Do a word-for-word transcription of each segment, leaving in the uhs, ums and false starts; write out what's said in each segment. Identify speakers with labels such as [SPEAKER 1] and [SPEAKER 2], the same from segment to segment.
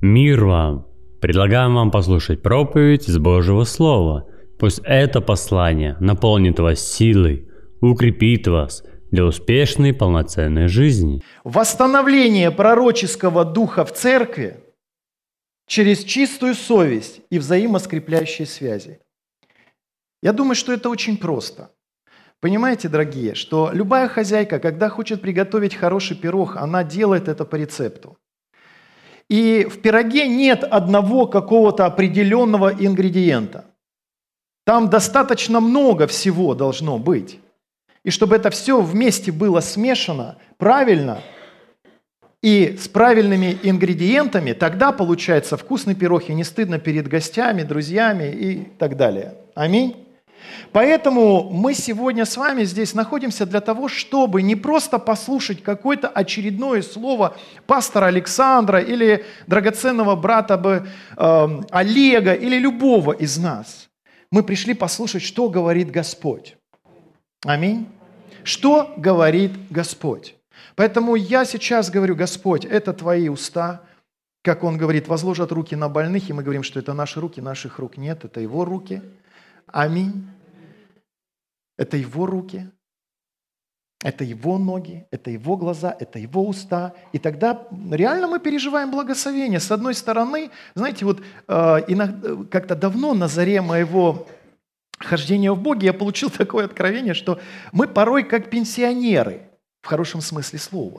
[SPEAKER 1] Мир вам! Предлагаем вам послушать проповедь из Божьего Слова. Пусть это послание наполнит вас силой, укрепит вас для успешной полноценной жизни.
[SPEAKER 2] Восстановление пророческого духа в церкви через чистую совесть и взаимоскрепляющие связи. Я думаю, что это очень просто. Понимаете, дорогие, что любая хозяйка, когда хочет приготовить хороший пирог, она делает это по рецепту. И в пироге нет одного какого-то определенного ингредиента. Там достаточно много всего должно быть. И чтобы это все вместе было смешано правильно и с правильными ингредиентами, тогда получается вкусный пирог, и не стыдно перед гостями, друзьями и так далее. Аминь. Поэтому мы сегодня с вами здесь находимся для того, чтобы не просто послушать какое-то очередное слово пастора Александра или драгоценного брата бы, э, Олега или любого из нас. Мы пришли послушать, что говорит Господь. Аминь. Что говорит Господь? Поэтому я сейчас говорю: Господь, это Твои уста. Как Он говорит, возложат руки на больных, и мы говорим, что это наши руки, наших рук нет, это Его руки. Аминь. Это Его руки, это Его ноги, это Его глаза, это Его уста. И тогда реально мы переживаем благословение. С одной стороны, знаете, вот э, иногда, как-то давно на заре моего хождения в Боге я получил такое откровение, что мы порой как пенсионеры, в хорошем смысле слова.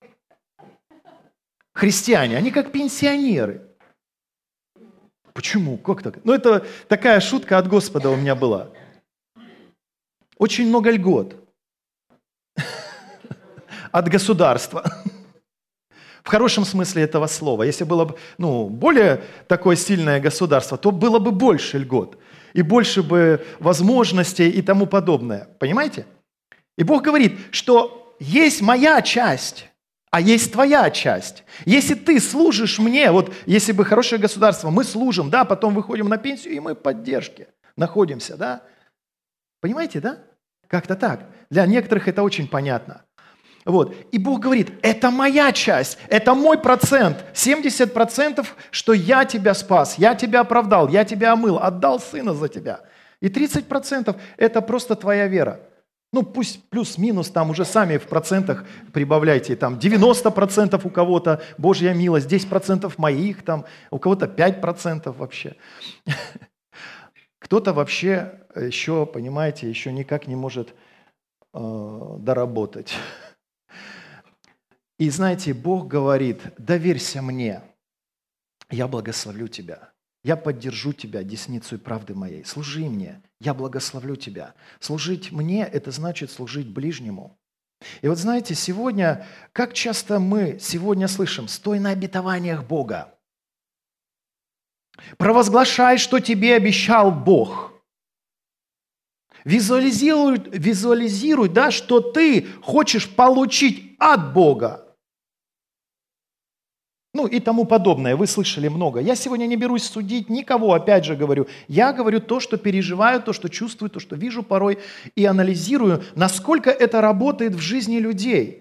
[SPEAKER 2] Христиане, они как пенсионеры. Почему? Как так? Ну, это такая шутка от Господа у меня была. Очень много льгот от государства. В хорошем смысле этого слова. Если было бы ну, более такое сильное государство, то было бы больше льгот. И больше бы возможностей и тому подобное. Понимаете? И Бог говорит, что есть моя часть, а есть твоя часть. Если ты служишь мне, вот если бы хорошее государство, мы служим, да, потом выходим на пенсию, и мы в поддержке находимся, да. Понимаете, да? Как-то так. Для некоторых это очень понятно. Вот. И Бог говорит, это моя часть, это мой процент. семьдесят процентов, что я тебя спас, я тебя оправдал, я тебя омыл, отдал сына за тебя. И тридцать процентов это просто твоя вера. Ну, пусть плюс-минус, там уже сами в процентах прибавляйте. Там девяносто процентов у кого-то Божья милость, десять процентов моих, там, у кого-то пять процентов вообще. Кто-то вообще еще, понимаете, еще никак не может э, доработать. И знаете, Бог говорит, доверься мне, я благословлю тебя. Я поддержу тебя десницей правды моей. Служи мне, я благословлю тебя. Служить мне – это значит служить ближнему. И вот знаете, сегодня, как часто мы сегодня слышим, стой на обетованиях Бога. Провозглашай, что тебе обещал Бог. Визуализируй, визуализируй, да, что ты хочешь получить от Бога. Ну и тому подобное. Вы слышали много. Я сегодня не берусь судить никого, опять же говорю. Я говорю то, что переживаю, то, что чувствую, то, что вижу порой, и анализирую, насколько это работает в жизни людей.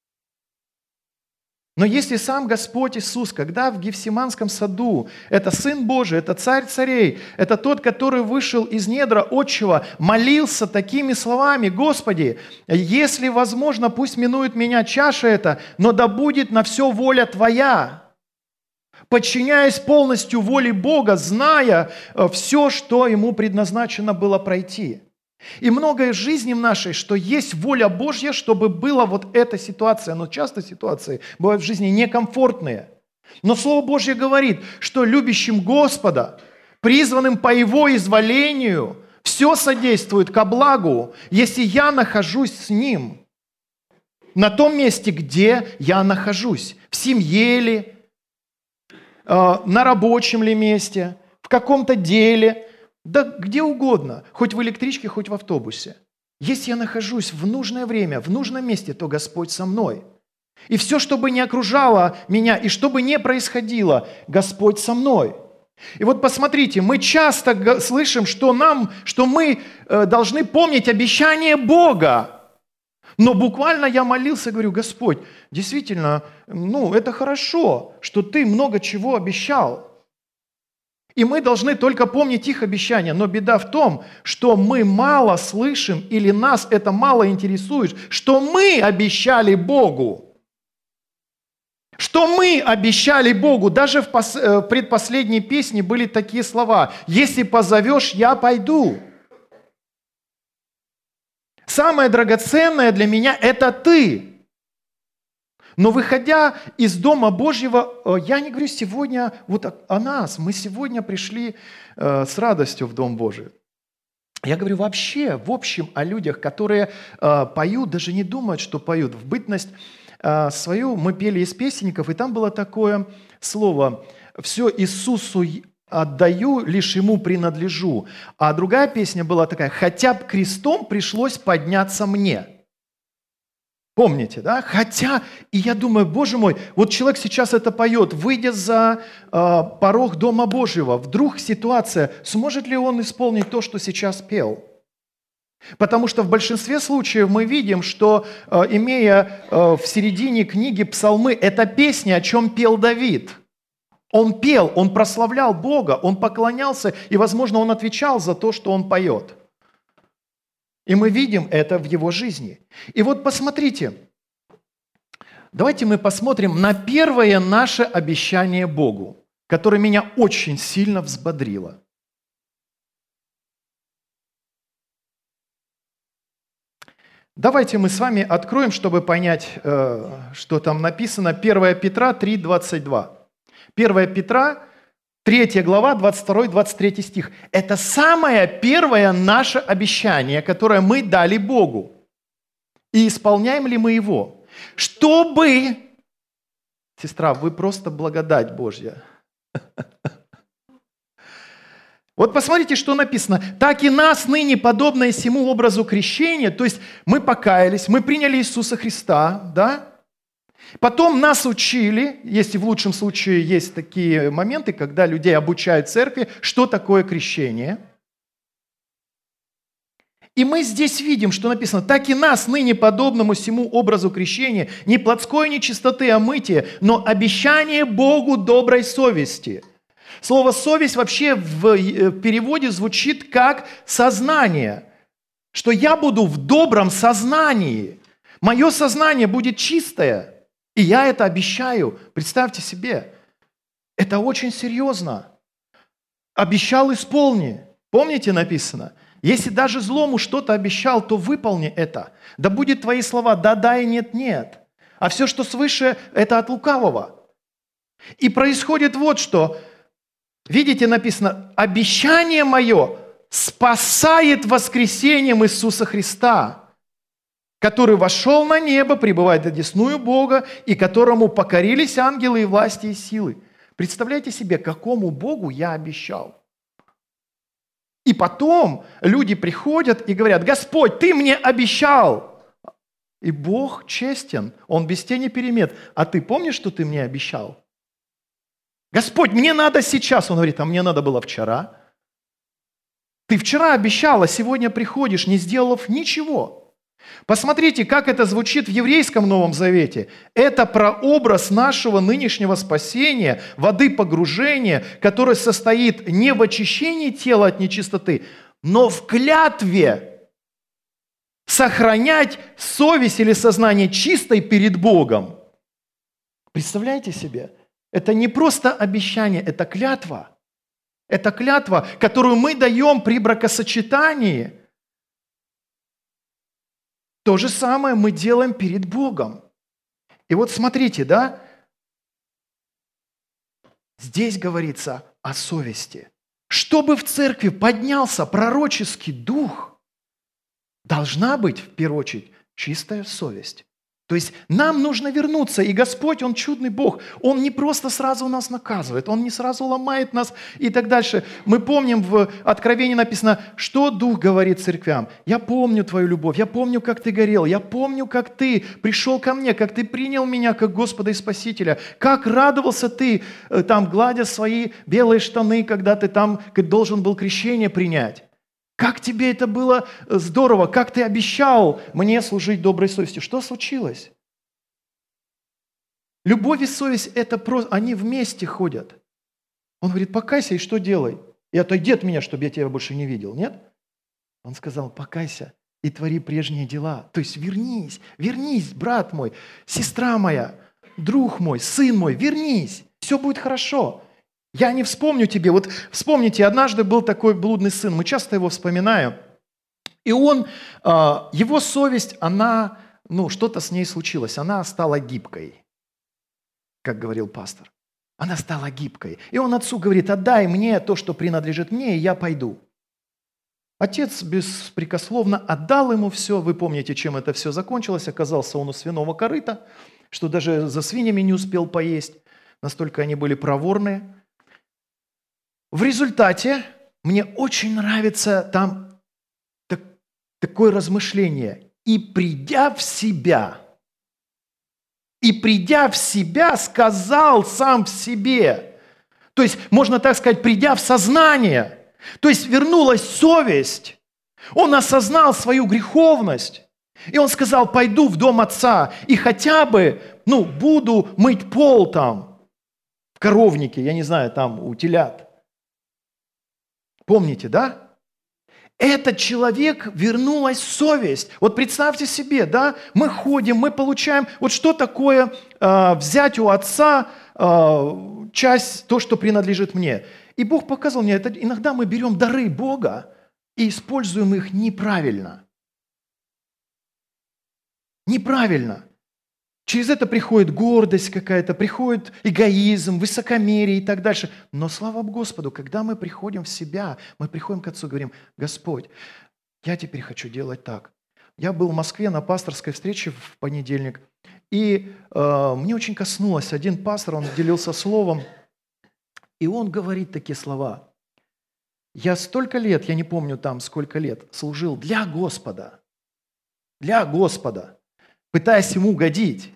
[SPEAKER 2] Но если сам Господь Иисус, когда в Гефсиманском саду, это Сын Божий, это Царь царей, это тот, который вышел из недра Отчего, молился такими словами: «Господи, если возможно, пусть минует меня чаша эта, но да будет на все воля Твоя». Подчиняясь полностью воле Бога, зная все, что Ему предназначено было пройти. И многое в жизни нашей, что есть воля Божья, чтобы была вот эта ситуация. Но часто ситуации бывают в жизни некомфортные. Но Слово Божье говорит, что любящим Господа, призванным по Его изволению, все содействует ко благу, если я нахожусь с Ним. На том месте, где я нахожусь. В семье ли, на рабочем ли месте, в каком-то деле. Да где угодно, хоть в электричке, хоть в автобусе. Если я нахожусь в нужное время, в нужном месте, то Господь со мной. И все, что бы ни окружало меня, и что бы ни происходило, Господь со мной. И вот посмотрите, мы часто слышим, что нам, что мы должны помнить обещание Бога. Но буквально я молился, говорю: Господь, действительно, ну, это хорошо, что Ты много чего обещал. И мы должны только помнить их обещания. Но беда в том, что мы мало слышим или нас это мало интересует, что мы обещали Богу. Что мы обещали Богу. Даже в пос- э, предпоследней песне были такие слова: «Если позовешь, я пойду». Самое драгоценное для меня – это Ты. Но выходя из Дома Божьего, я не говорю сегодня вот о нас. Мы сегодня пришли с радостью в Дом Божий. Я говорю вообще, в общем, о людях, которые поют, даже не думают, что поют. В бытность свою мы пели из песенников, и там было такое слово: «Все Иисусу отдаю, лишь Ему принадлежу». А другая песня была такая: «Хотя б крестом пришлось подняться мне». Помните, да? Хотя, и я думаю, Боже мой, вот человек сейчас это поет, выйдя за э, порог Дома Божьего, вдруг ситуация, сможет ли он исполнить то, что сейчас пел? Потому что в большинстве случаев мы видим, что, э, имея э, в середине книги псалмы, это песня, о чем пел Давид. Он пел, он прославлял Бога, он поклонялся, и, возможно, он отвечал за то, что он поет. И мы видим это в его жизни. И вот посмотрите, давайте мы посмотрим на первое наше обещание Богу, которое меня очень сильно взбодрило. Давайте мы с вами откроем, чтобы понять, что там написано. первое Петра три, двадцать два. первое Петра, третья глава, двадцать второй двадцать третий стих. Это самое первое наше обещание, которое мы дали Богу. И исполняем ли мы его? Чтобы... Сестра, вы просто благодать Божья. Вот посмотрите, что написано. «Так и нас ныне, подобное сему образу крещения», то есть мы покаялись, мы приняли Иисуса Христа, да? Потом нас учили, если в лучшем случае есть такие моменты, когда людей обучают в церкви, что такое крещение. И мы здесь видим, что написано: «Так и нас, ныне подобному сему образу крещения, не плотской нечистоты, а мытия, но обещание Богу доброй совести». Слово «совесть» вообще в переводе звучит как «сознание», что я буду в добром сознании, мое сознание будет чистое. И я это обещаю. Представьте себе, это очень серьезно. Обещал — исполни. Помните, написано? Если даже злому что-то обещал, то выполни это. Да будет твои слова «да-да» и «нет-нет». А все, что свыше, это от лукавого. И происходит вот что. Видите, написано: «Обещание мое спасает воскресением Иисуса Христа, который вошел на небо, пребывает одесную Бога, и которому покорились ангелы и власти и силы». Представляете себе, какому Богу я обещал? И потом люди приходят и говорят: «Господь, Ты мне обещал». И Бог честен, Он без тени перемет. А ты помнишь, что Ты мне обещал? «Господь, мне надо сейчас». Он говорит: «А мне надо было вчера». Ты вчера обещал, а сегодня приходишь, не сделав ничего. Посмотрите, как это звучит в еврейском Новом Завете. Это прообраз нашего нынешнего спасения, воды погружения, которое состоит не в очищении тела от нечистоты, но в клятве сохранять совесть или сознание чистой перед Богом. Представляете себе? Это не просто обещание, это клятва. Это клятва, которую мы даем при бракосочетании. То же самое мы делаем перед Богом. И вот смотрите, да? Здесь говорится о совести. Чтобы в церкви поднялся пророческий дух, должна быть, в первую очередь, чистая совесть. То есть нам нужно вернуться, и Господь, Он чудный Бог. Он не просто сразу нас наказывает, Он не сразу ломает нас и так дальше. Мы помним, в Откровении написано, что Дух говорит церквям. «Я помню твою любовь, я помню, как ты горел, я помню, как ты пришел ко мне, как ты принял меня как Господа и Спасителя, как радовался ты, там, гладя свои белые штаны, когда ты там должен был крещение принять. Как тебе это было здорово, как ты обещал мне служить доброй совестью. Что случилось? Любовь и совесть, это просто, они вместе ходят. Он говорит, покайся и что делай? И отойди от меня, чтобы я тебя больше не видел, нет? Он сказал, покайся и твори прежние дела. То есть вернись, вернись, брат мой, сестра моя, друг мой, сын мой, вернись, все будет хорошо. Я не вспомню тебе. Вот вспомните, однажды был такой блудный сын, мы часто его вспоминаем. И он, его совесть, она, ну, что-то с ней случилось, она стала гибкой, как говорил пастор. Она стала гибкой. И он отцу говорит, отдай мне то, что принадлежит мне, и я пойду. Отец беспрекословно отдал ему все. Вы помните, чем это все закончилось. Оказался он у свиного корыта, что даже за свиньями не успел поесть. Настолько они были проворные. В результате мне очень нравится там так, такое размышление. И придя в себя, и придя в себя, сказал сам в себе. То есть, можно так сказать, придя в сознание. То есть, вернулась совесть. Он осознал свою греховность. И он сказал, пойду в дом отца и хотя бы, ну, буду мыть пол там, в коровнике, я не знаю, там у телят. Помните, да? Этот человек, вернулась совесть. Вот представьте себе, да, мы ходим, мы получаем, вот что такое э, взять у отца э, часть, то, что принадлежит мне. И Бог показал мне, это иногда мы берем дары Бога и используем их неправильно. Неправильно. Через это приходит гордость какая-то, приходит эгоизм, высокомерие и так дальше. Но слава Господу, когда мы приходим в себя, мы приходим к Отцу и говорим, Господь, я теперь хочу делать так. Я был в Москве на пасторской встрече в понедельник, и э, мне очень коснулось. Один пастор, он делился словом, и он говорит такие слова. Я столько лет, я не помню там сколько лет, служил для Господа. Для Господа. Пытаясь ему угодить.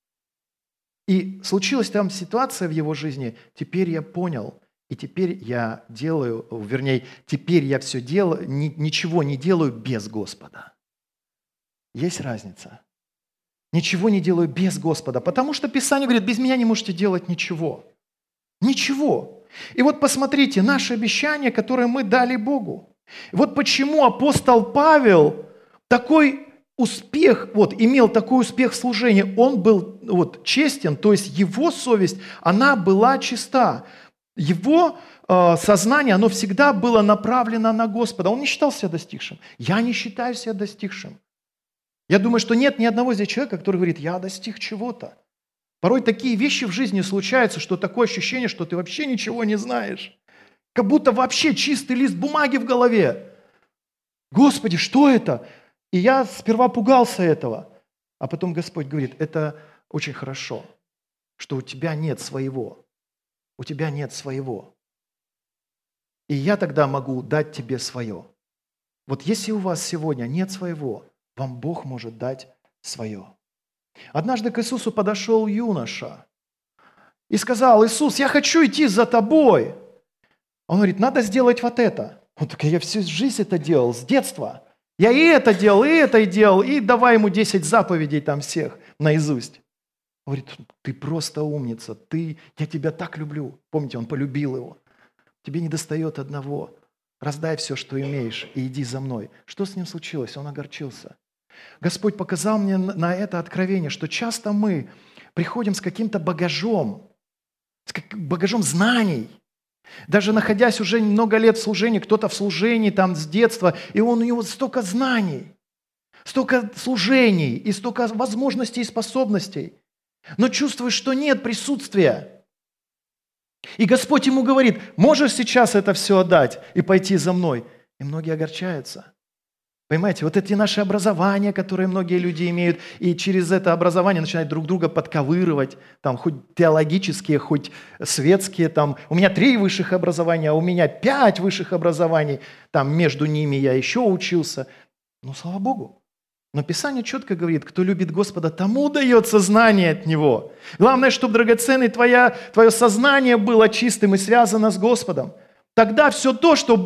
[SPEAKER 2] И случилась там ситуация в его жизни, теперь я понял, и теперь я делаю, вернее, теперь я все делаю, ни, ничего не делаю без Господа. Есть разница. Ничего не делаю без Господа, потому что Писание говорит, без меня не можете делать ничего. Ничего. И вот посмотрите, наше обещание, которое мы дали Богу. Вот почему апостол Павел такой успех, вот, имел такой успех в служении, он был вот, честен, то есть его совесть, она была чиста. Его э, сознание, оно всегда было направлено на Господа. Он не считал себя достигшим. Я не считаю себя достигшим. Я думаю, что нет ни одного здесь человека, который говорит, я достиг чего-то. Порой такие вещи в жизни случаются, что такое ощущение, что ты вообще ничего не знаешь. Как будто вообще чистый лист бумаги в голове. Господи, что это? И я сперва пугался этого, а потом Господь говорит, это очень хорошо, что у тебя нет своего, у тебя нет своего. И я тогда могу дать тебе свое. Вот если у вас сегодня нет своего, вам Бог может дать свое. Однажды к Иисусу подошел юноша и сказал, Иисус, я хочу идти за тобой. Он говорит, надо сделать вот это. Он такой, я всю жизнь это делал, с детства. Я и это делал, и это делал, и давай ему десять заповедей там всех наизусть. Он говорит, ты просто умница, ты, я тебя так люблю. Помните, он полюбил его. Тебе не достает одного. Раздай все, что имеешь, и иди за мной. Что с ним случилось? Он огорчился. Господь показал мне на это откровение, что часто мы приходим с каким-то багажом, с багажом знаний. Даже находясь уже много лет в служении, кто-то в служении там с детства, и он, у него столько знаний, столько служений и столько возможностей и способностей, но чувствуешь, что нет присутствия. И Господь ему говорит, можешь сейчас это все отдать и пойти за мной? И многие огорчаются. Понимаете, вот эти наши образования, которые многие люди имеют, и через это образование начинают друг друга подковыривать, там, хоть теологические, хоть светские. Там. У меня три высших образования, а у меня пять высших образований. Там между ними я еще учился. Ну, слава Богу. Но Писание четко говорит, кто любит Господа, тому дается знание от Него. Главное, чтобы, драгоценный, твоя, твое сознание было чистым и связано с Господом. Тогда все то, что Бог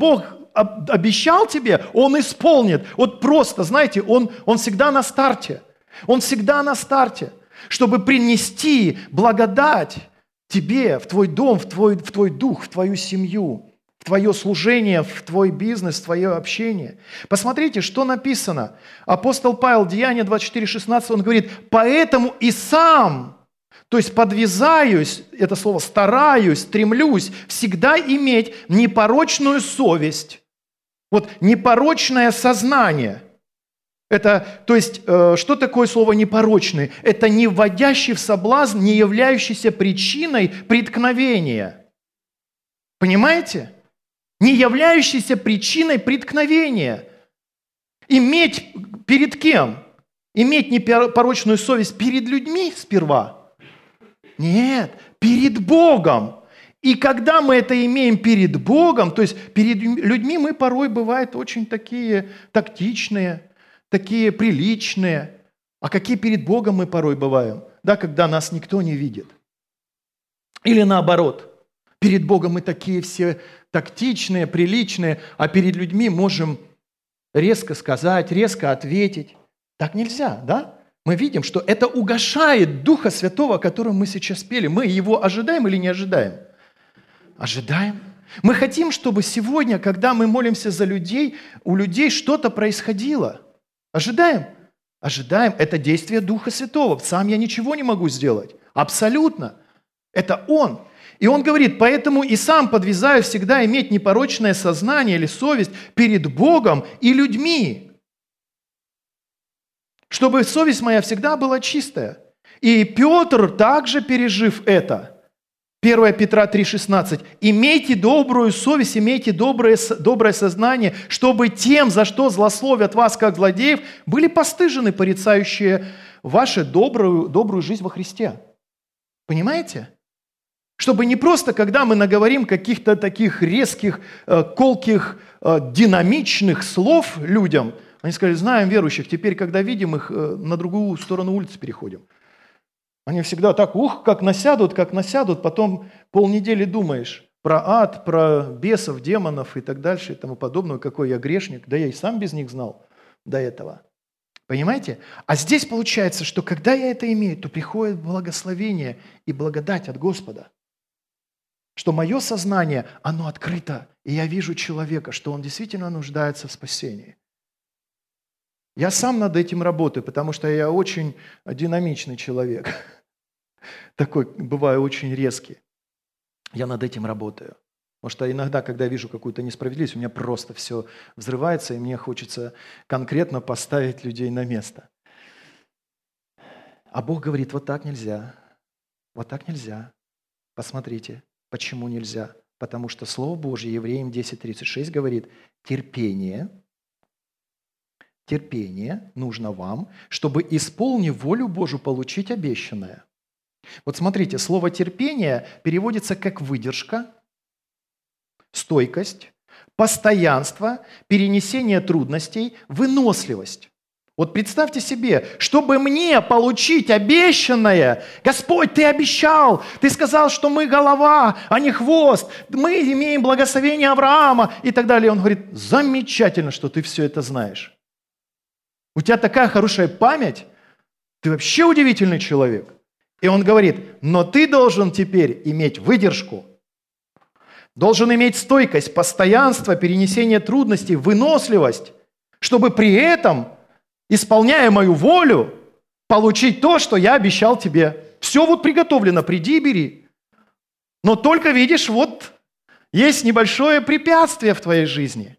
[SPEAKER 2] обещал тебе, Он исполнит. Вот просто, знаете, Он, он всегда на старте. Он всегда на старте, чтобы принести благодать тебе, в твой дом, в твой, в твой дух, в твою семью, в твое служение, в твой бизнес, в твое общение. Посмотрите, что написано. Апостол Павел, Деяния двадцать четыре шестнадцать, он говорит: «Поэтому и сам, то есть подвязаюсь, это слово стараюсь, стремлюсь всегда иметь непорочную совесть». Вот непорочное сознание. Это, то есть, э, что такое слово «непорочный»? Это не вводящий в соблазн, не являющийся причиной преткновения. Понимаете? Не являющийся причиной преткновения. Иметь перед кем? Иметь непорочную совесть перед людьми сперва? Нет, перед Богом. И когда мы это имеем перед Богом, то есть перед людьми мы порой бывают очень такие тактичные, такие приличные. А какие перед Богом мы порой бываем? Да, когда нас никто не видит. Или наоборот. Перед Богом мы такие все тактичные, приличные, а перед людьми можем резко сказать, резко ответить. Так нельзя, да? Мы видим, что это угошает Духа Святого, о котором мы сейчас пели. Мы его ожидаем или не ожидаем? Ожидаем. Мы хотим, чтобы сегодня, когда мы молимся за людей, у людей что-то происходило. Ожидаем? Ожидаем. Это действие Духа Святого. Сам я ничего не могу сделать. Абсолютно. Это Он. И Он говорит: «Поэтому и сам подвязаю всегда иметь непорочное сознание или совесть перед Богом и людьми, чтобы совесть моя всегда была чистая». И Петр, также пережив это, первое Петра три шестнадцать, «Имейте добрую совесть, имейте доброе, доброе сознание, чтобы тем, за что злословят вас, как злодеев, были постыжены порицающие вашу добрую, добрую жизнь во Христе». Понимаете? Чтобы не просто, когда мы наговорим каких-то таких резких, э, колких, э, динамичных слов людям, они сказали: знаем верующих, теперь, когда видим их, э, на другую сторону улицы переходим. Они всегда так, ух, как насядут, как насядут, потом полнедели думаешь про ад, про бесов, демонов и так дальше и тому подобное, какой я грешник, да я и сам без них знал до этого. Понимаете? А здесь получается, что когда я это имею, то приходит благословение и благодать от Господа. Что мое сознание, оно открыто, и я вижу человека, что он действительно нуждается в спасении. Я сам над этим работаю, потому что я очень динамичный человек. Такой, бываю, очень резкий. Я над этим работаю. Потому что иногда, когда я вижу какую-то несправедливость, у меня просто все взрывается, и мне хочется конкретно поставить людей на место. А Бог говорит: вот так нельзя, вот так нельзя. Посмотрите. Почему нельзя? Потому что Слово Божье, Евреям десять тридцать шесть говорит: терпение, терпение нужно вам, чтобы, исполнив волю Божию, получить обещанное. Вот смотрите, слово терпение переводится как выдержка, стойкость, постоянство, перенесение трудностей, выносливость. Вот представьте себе, чтобы мне получить обещанное: Господь, Ты обещал, Ты сказал, что мы голова, а не хвост, мы имеем благословение Авраама и так далее. Он говорит: замечательно, что ты все это знаешь. У тебя такая хорошая память, ты вообще удивительный человек. И он говорит: но ты должен теперь иметь выдержку, должен иметь стойкость, постоянство, перенесение трудностей, выносливость, чтобы при этом, исполняя мою волю, получить то, что я обещал тебе. Все вот приготовлено, приди и бери. Но только видишь, вот есть небольшое препятствие в твоей жизни.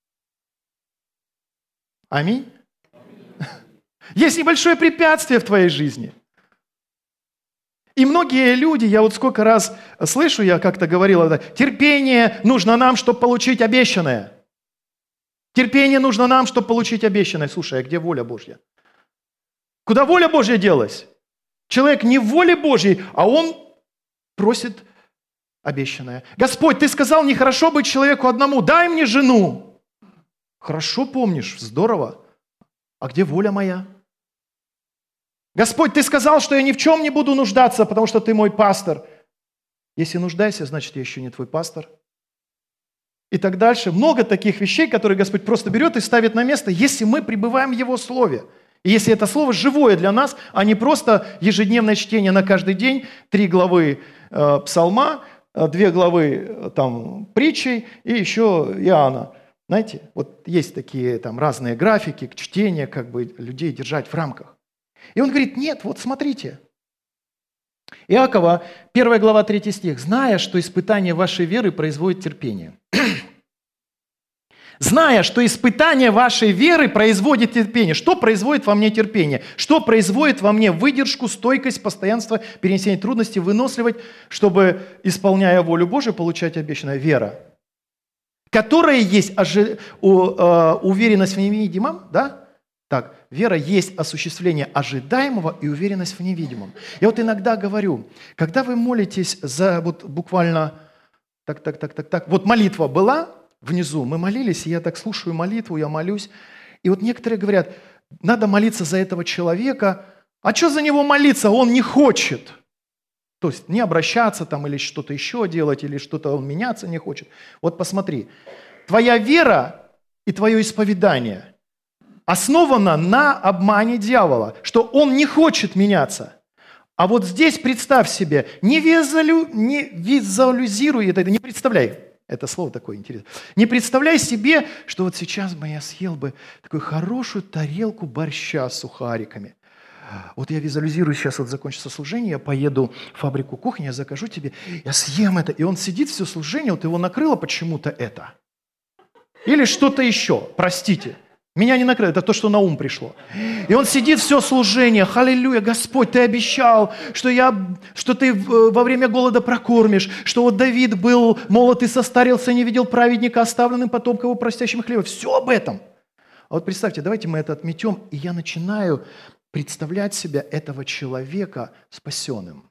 [SPEAKER 2] Аминь. Есть небольшое препятствие в твоей жизни. И многие люди, я вот сколько раз слышу, я как-то говорил, терпение нужно нам, чтобы получить обещанное. Терпение нужно нам, чтобы получить обещанное. Слушай, а где воля Божья? Куда воля Божья делась? Человек не в воле Божьей, а он просит обещанное. Господь, Ты сказал, нехорошо быть человеку одному, дай мне жену. Хорошо помнишь, здорово. А где воля моя? Господь, Ты сказал, что я ни в чем не буду нуждаться, потому что Ты мой пастор. Если нуждайся, значит, я еще не твой пастор. и так дальше. Много таких вещей, которые Господь просто берет и ставит на место, если мы пребываем в Его Слове. И если это Слово живое для нас, а не просто ежедневное чтение на каждый день, три главы э, Псалма, э, две главы э, там, притчей и еще Иоанна. Знаете, вот есть такие там разные графики, чтения, как бы людей держать в рамках. И он говорит, нет, вот смотрите. Иакова, первая глава, третий стих. «Зная, что испытание вашей веры производит терпение». Зная, что испытание вашей веры производит терпение. Что производит во мне терпение? Что производит во мне выдержку, стойкость, постоянство, перенесение трудностей, выносливость, чтобы, исполняя волю Божию, получать обещанное? Вера. Которая есть ожи... у, э, уверенность в невидимом, да? Так, вера есть осуществление ожидаемого и уверенность в невидимом. Я вот иногда говорю, когда вы молитесь за вот буквально так, так, так, так, так, вот молитва была внизу, мы молились, и я так слушаю молитву, я молюсь, и вот некоторые говорят, надо молиться за этого человека, а что за него молиться, он не хочет. То есть не обращаться там или что-то еще делать, или что-то он меняться не хочет. Вот посмотри, твоя вера и твое исповедание – основана на обмане дьявола, что он не хочет меняться. А вот здесь представь себе, не, визуалю, не визуализируй это, не представляй, это слово такое интересное, не представляй себе, что вот сейчас бы я съел бы такую хорошую тарелку борща с сухариками. Вот я визуализирую, сейчас вот закончится служение, я поеду в фабрику кухни, я закажу тебе, я съем это. И он сидит все служение, вот его накрыло почему-то это. Или что-то еще, простите. Меня не накрыло, это то, что на ум пришло. И он сидит все служение, аллилуйя, Господь, Ты обещал, что, я, что Ты во время голода прокормишь, что вот Давид был молод и состарился, не видел праведника, оставленным потомком его простящим хлеба. Все об этом. А вот представьте, давайте мы это отметем, и я начинаю представлять себя этого человека спасенным.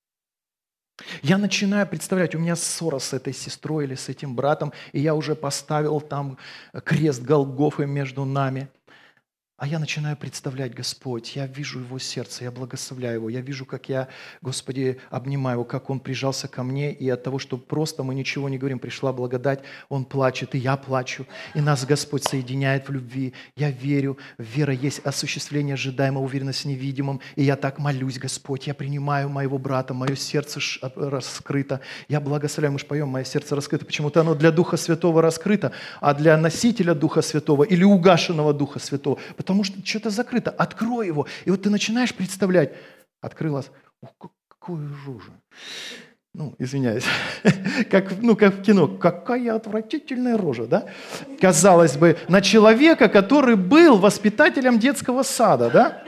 [SPEAKER 2] Я начинаю представлять, у меня ссора с этой сестрой или с этим братом, и я уже поставил там крест Голгофы между нами. А я начинаю представлять, Господь, я вижу его сердце, я благословляю его, я вижу, как я, Господи, обнимаю его, как он прижался ко мне, и от того, что просто мы ничего не говорим, пришла благодать, он плачет, и я плачу, и нас Господь соединяет в любви. Я верю, вера есть осуществление ожидаемого, уверенность в невидимом, и я так молюсь, Господь, я принимаю моего брата, мое сердце раскрыто, я благословляю, мы же поем, мое сердце раскрыто, почему-то оно для Духа Святого раскрыто, а для носителя Духа Святого или угашенного Духа Святого, потому что что-то закрыто. Открой его. И вот ты начинаешь представлять. Открылась. Ух, какую рожу. Ну, извиняюсь. Как, ну, как в кино. Какая отвратительная рожа, да? Казалось бы, на человека, который был воспитателем детского сада, да?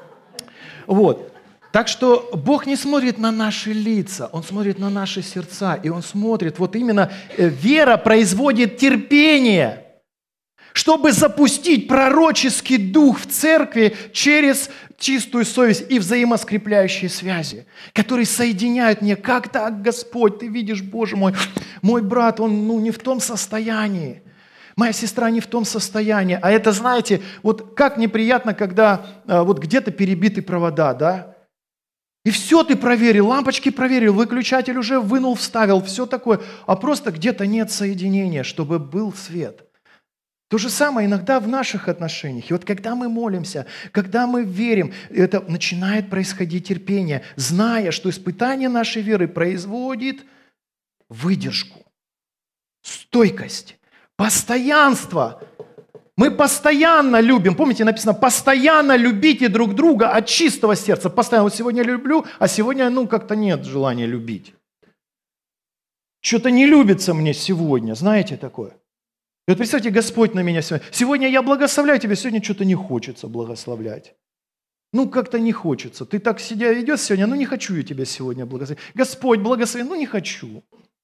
[SPEAKER 2] Вот. Так что Бог не смотрит на наши лица, Он смотрит на наши сердца. И Он смотрит, вот именно вера производит терпение, чтобы запустить пророческий дух в церкви через чистую совесть и взаимоскрепляющие связи, которые соединяют мне. Как так, Господь, Ты видишь, Боже мой, мой брат, он ну, не в том состоянии, моя сестра не в том состоянии. А это, знаете, вот как неприятно, когда а, вот где-то перебиты провода, да? И все ты проверил, лампочки проверил, выключатель уже вынул, вставил, все такое, а просто где-то нет соединения, чтобы был свет. То же самое иногда в наших отношениях. И вот когда мы молимся, когда мы верим, это начинает происходить терпение, зная, что испытание нашей веры производит выдержку, стойкость, постоянство. Мы постоянно любим, помните, написано, постоянно любите друг друга от чистого сердца. Постоянно, вот сегодня люблю, а сегодня, ну, как-то нет желания любить. Что-то не любится мне сегодня, знаете такое? И вот представьте, Господь на меня сегодня. Сегодня я благословляю тебя, сегодня что-то не хочется благословлять. Ну, как-то не хочется. Ты так сидя идешь сегодня, ну, не хочу я тебя сегодня благословить. Господь, благослови, ну, не хочу.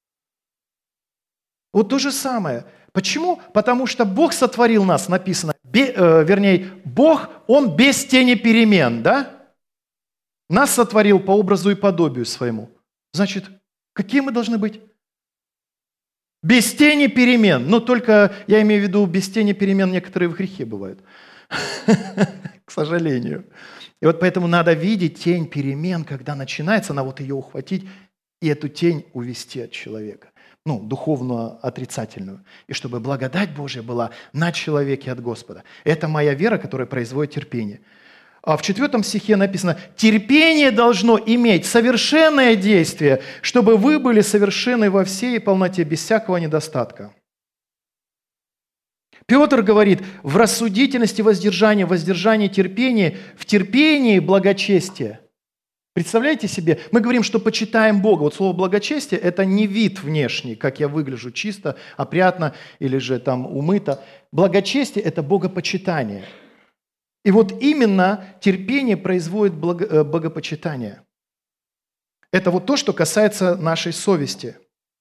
[SPEAKER 2] Вот то же самое. Почему? Потому что Бог сотворил нас, написано, бе, э, вернее, Бог, Он без тени перемен, да? Нас сотворил по образу и подобию своему. Значит, какие мы должны быть? Без тени перемен. Но только, я имею в виду, без тени перемен некоторые в грехе бывают. К сожалению. И вот поэтому надо видеть тень перемен, когда начинается, надо вот ее ухватить и эту тень увести от человека. ну, духовно отрицательную, и чтобы благодать Божья была на человеке от Господа. Это моя вера, которая производит терпение. А в четвертом стихе написано: терпение должно иметь совершенное действие, чтобы вы были совершенны во всей полноте, без всякого недостатка. Петр говорит: в рассудительности воздержания, воздержании терпения, в терпении благочестие. Представляете себе, мы говорим, что почитаем Бога. Вот слово благочестие – это не вид внешний, как я выгляжу чисто, опрятно или же там умыто. Благочестие – это богопочитание. И вот именно терпение производит благо, богопочитание. Это вот то, что касается нашей совести.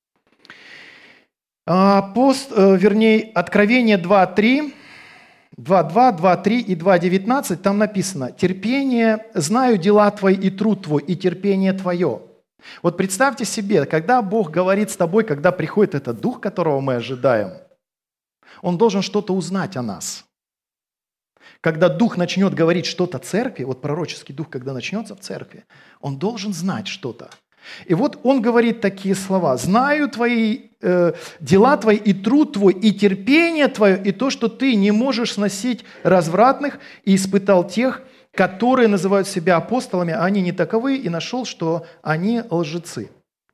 [SPEAKER 2] Пост, вернее, Откровение два три, два два, два три и два девятнадцать, там написано: «Терпение, знаю дела твои и труд твой, и терпение твое». Вот представьте себе, когда Бог говорит с тобой, когда приходит этот Дух, которого мы ожидаем, Он должен что-то узнать о нас. Когда Дух начнет говорить что-то церкви, вот пророческий Дух, когда начнется в церкви, он должен знать что-то. И вот он говорит такие слова: «Знаю твои э, дела твои, и труд твой, и терпение твое, и то, что ты не можешь сносить развратных, и испытал тех, которые называют себя апостолами, а они не таковы, и нашел, что они лжецы».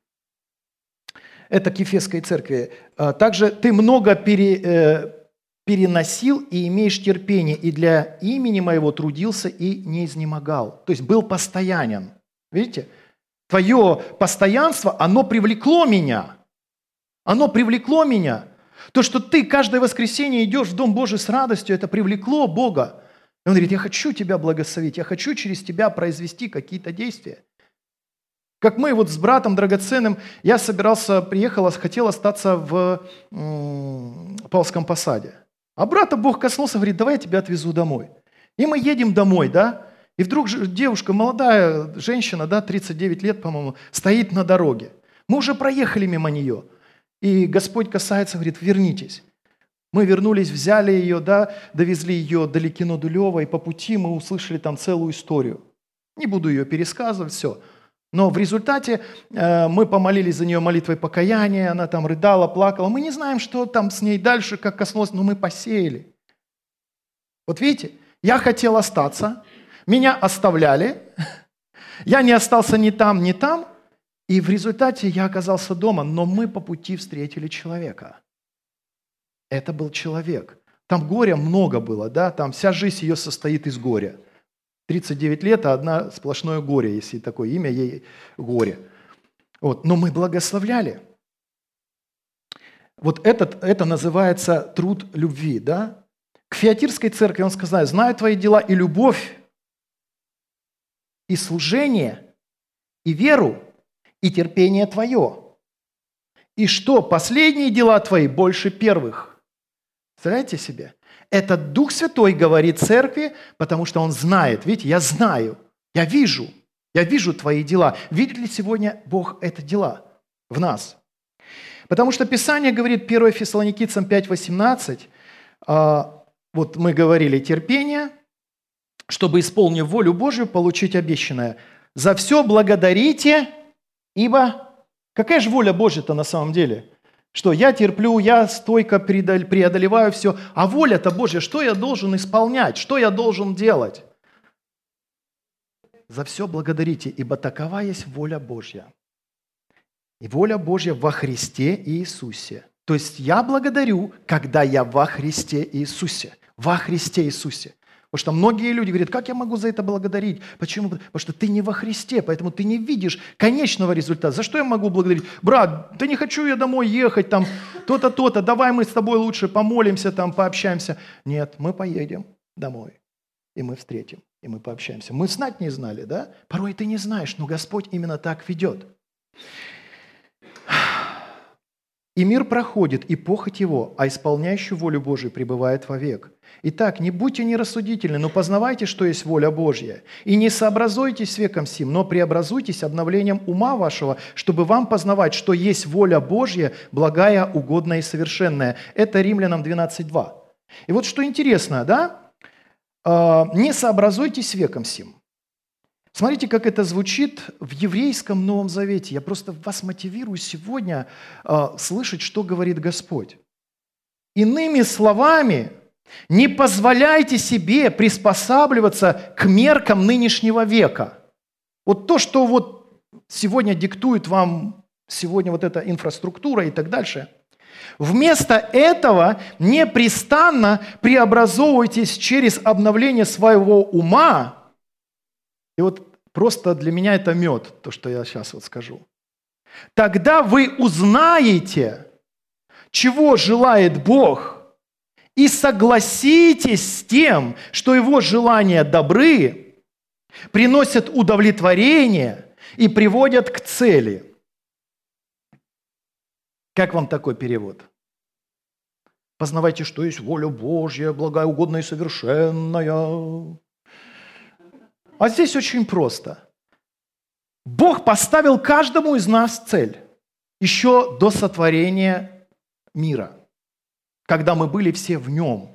[SPEAKER 2] Это к Ефесской церкви. «Также ты много пере, э, переносил и имеешь терпение, и для имени моего трудился и не изнемогал». То есть был постоянен. Видите? Твое постоянство, оно привлекло меня. Оно привлекло меня. То, что ты каждое воскресенье идешь в Дом Божий с радостью, это привлекло Бога. И Он говорит: я хочу тебя благословить, я хочу через тебя произвести какие-то действия. Как мы вот с братом драгоценным, я собирался, приехал, хотел остаться в м- Павловском посаде. А брата Бог коснулся, говорит: давай я тебя отвезу домой. И мы едем домой, да? И вдруг девушка, молодая женщина, да, тридцать девять лет, по-моему, стоит на дороге. Мы уже проехали мимо нее. И Господь касается, говорит: вернитесь. Мы вернулись, взяли ее, да, довезли ее до Ликино-Дулева, и по пути мы услышали там целую историю. Не буду ее пересказывать, все. Но в результате э, мы помолились за нее молитвой покаяния, она там рыдала, плакала. Мы не знаем, что там с ней дальше, как коснулось, но мы посеяли. Вот видите, я хотел остаться, меня оставляли, я не остался ни там, ни там, и в результате я оказался дома, но мы по пути встретили человека. Это был человек. Там горя много было, да, там вся жизнь ее состоит из горя. тридцать девять лет, а одна сплошное горе, если такое имя ей горе. Вот. Но мы благословляли. Вот этот, это называется труд любви, да. К Фиатирской церкви он сказал: знаю твои дела и любовь, и служение, и веру, и терпение твое. И что, последние дела твои больше первых. Представляете себе? Это Дух Святой говорит церкви, потому что Он знает. Видите, я знаю, я вижу, я вижу твои дела. Видит ли сегодня Бог это дела в нас? Потому что Писание говорит, первое Фессалоникийцам пять восемнадцать, вот мы говорили, терпение, чтобы, исполнив волю Божью, получить обещанное. За все благодарите, ибо... Какая же воля Божья-то на самом деле? Что я терплю, я стойко преодолеваю все. А воля-то Божья, что я должен исполнять? Что я должен делать? За все благодарите, ибо такова есть воля Божья. И воля Божья во Христе Иисусе. То есть я благодарю, когда я во Христе Иисусе. Во Христе Иисусе. Потому что многие люди говорят: как я могу за это благодарить? Почему? Потому что ты не во Христе, поэтому ты не видишь конечного результата. За что я могу благодарить? Брат, да не хочу я домой ехать, там, то-то, то-то, давай мы с тобой лучше помолимся, там, пообщаемся. Нет, мы поедем домой, и мы встретим, и мы пообщаемся. Мы знать не знали, да? Порой ты не знаешь, но Господь именно так ведет. И мир проходит, и похоть его, а исполняющий волю Божию пребывает вовек. Итак, не будьте нерассудительны, но познавайте, что есть воля Божья. И не сообразуйтесь с веком сим, но преобразуйтесь обновлением ума вашего, чтобы вам познавать, что есть воля Божья, благая, угодная и совершенная. Это Римлянам двенадцать два. И вот что интересно, да? Не сообразуйтесь с веком сим. Смотрите, как это звучит в еврейском Новом Завете. Я просто вас мотивирую сегодня э, слышать, что говорит Господь. Иными словами, не позволяйте себе приспосабливаться к меркам нынешнего века. Вот то, что вот сегодня диктует вам сегодня вот эта инфраструктура и так дальше. Вместо этого непрестанно преобразовывайтесь через обновление своего ума. И вот просто для меня это мед, то, что я сейчас вот скажу. Тогда вы узнаете, чего желает Бог, и согласитесь с тем, что Его желания добры, приносят удовлетворение и приводят к цели. Как вам такой перевод? Познавайте, что есть воля Божья, благая, угодная и совершенная. А здесь очень просто. Бог поставил каждому из нас цель еще до сотворения мира, когда мы были все в нем.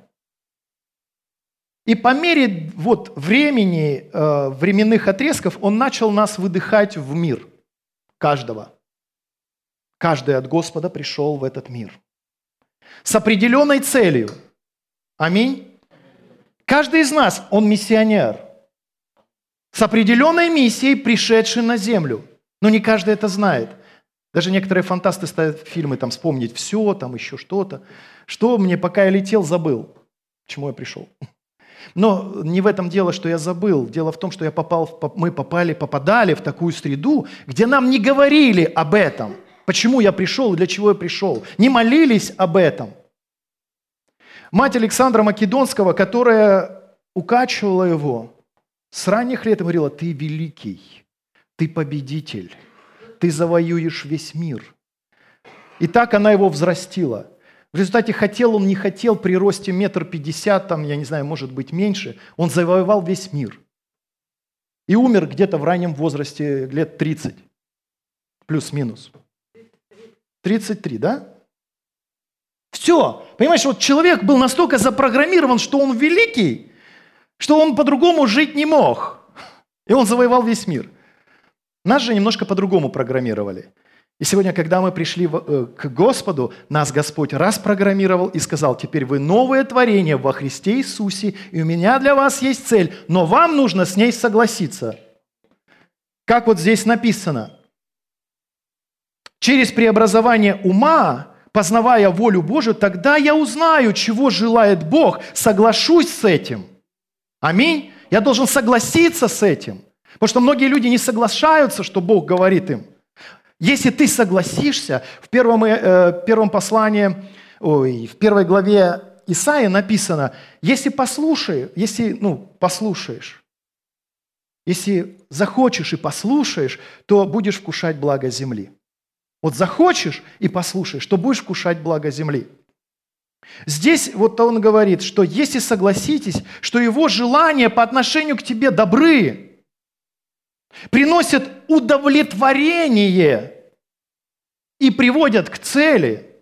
[SPEAKER 2] И по мере вот времени, э, временных отрезков, Он начал нас выдыхать в мир, каждого. Каждый от Господа пришел в этот мир. С определенной целью. Аминь. Каждый из нас, он миссионер. С определенной миссией, пришедший на землю. Но не каждый это знает. Даже некоторые фантасты ставят фильмы, там, вспомнить все, там, еще что-то. Что мне, пока я летел, забыл, к чему я пришел. Но не в этом дело, что я забыл. Дело в том, что я попал, в, мы попали, попадали в такую среду, где нам не говорили об этом. Почему я пришел и для чего я пришел. Не молились об этом. Мать Александра Македонского, которая укачивала его, с ранних лет говорила: ты великий, ты победитель, ты завоюешь весь мир. И так она его взрастила. В результате, хотел он, не хотел, при росте метр пятьдесят, там, я не знаю, может быть, меньше, он завоевал весь мир. И умер где-то в раннем возрасте, лет тридцать, плюс-минус. тридцать три, да? Все. Понимаешь, вот человек был настолько запрограммирован, что он великий, что он по-другому жить не мог. И он завоевал весь мир. Нас же немножко по-другому программировали. И сегодня, когда мы пришли к Господу, нас Господь распрограммировал и сказал: теперь вы новое творение во Христе Иисусе, и у меня для вас есть цель, но вам нужно с ней согласиться. Как вот здесь написано. Через преобразование ума, познавая волю Божию, тогда я узнаю, чего желает Бог, соглашусь с этим. Аминь. Я должен согласиться с этим. Потому что многие люди не соглашаются, что Бог говорит им. Если ты согласишься, в первом, э, первом послании, ой, в первой главе Исаии написано: если послушаешь, если, ну, послушаешь, если захочешь и послушаешь, то будешь вкушать благо земли. Вот захочешь и послушаешь, то будешь вкушать благо земли. Здесь вот он говорит, что если согласитесь, что его желания по отношению к тебе добры, приносят удовлетворение и приводят к цели,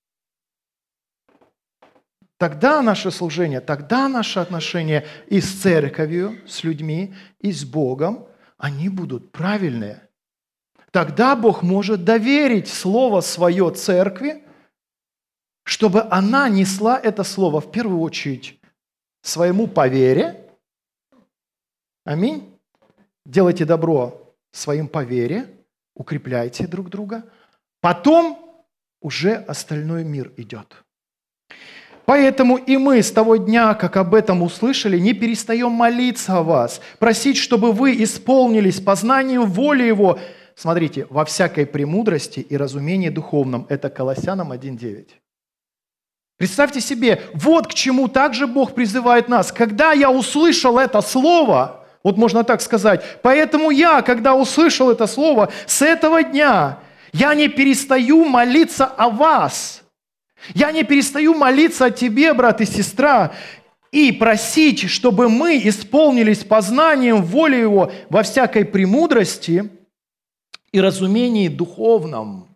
[SPEAKER 2] тогда наше служение, тогда наши отношения и с церковью, с людьми, и с Богом, они будут правильные. Тогда Бог может доверить Слово Свое церкви, чтобы она несла это Слово в первую очередь своему по вере. Аминь. Делайте добро своим по вере, укрепляйте друг друга. Потом уже остальной мир идет. Поэтому и мы с того дня, как об этом услышали, не перестаем молиться о вас, просить, чтобы вы исполнились познанием воли Его. Смотрите, во всякой премудрости и разумении духовном. Это Колоссянам один девять. Представьте себе, вот к чему также Бог призывает нас. Когда я услышал это слово, вот можно так сказать, поэтому я, когда услышал это слово, с этого дня я не перестаю молиться о вас. Я не перестаю молиться о тебе, брат и сестра, и просить, чтобы мы исполнились познанием воли Его во всякой премудрости и разумении духовном.